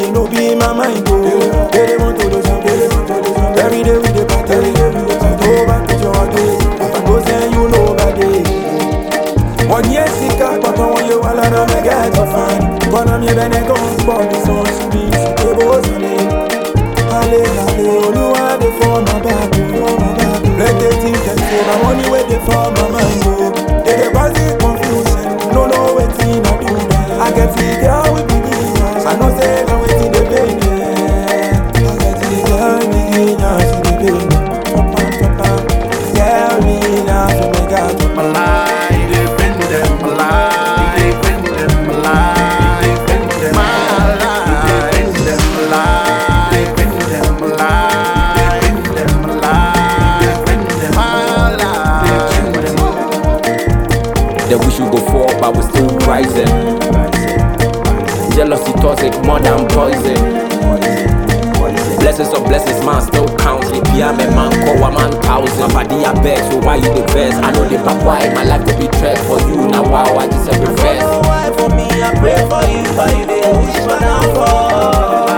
they no be my mind, oh. They want to do something. Every day we dey party. Go back to your day. Papa go send you nobody. 1 year sick up, but when you all on me get to find. Gonna me bene gon body so she be she go sunny. Ale ale Oluwa dey for my back, for my back. Plenty things can say, but money wey dey for my mind, oh. They dey cause it confusion, no know wetin I do. I get the girl with big ears, I know say na wetin dey pain me. I get the girl with big ears, she dey pain me. Papa, girl me now she make her chop my life. They wish you go fall, but we still rising. Jealousy toxic more than poison. Blessings of blessings, man, still counting. Pia me man, call a man 1,000. My body a beg, so why you the best? I know the back why my life could be trash for you. Now wow, I just every I don't know why for me, I pray for you, but you didn't wish for downfall.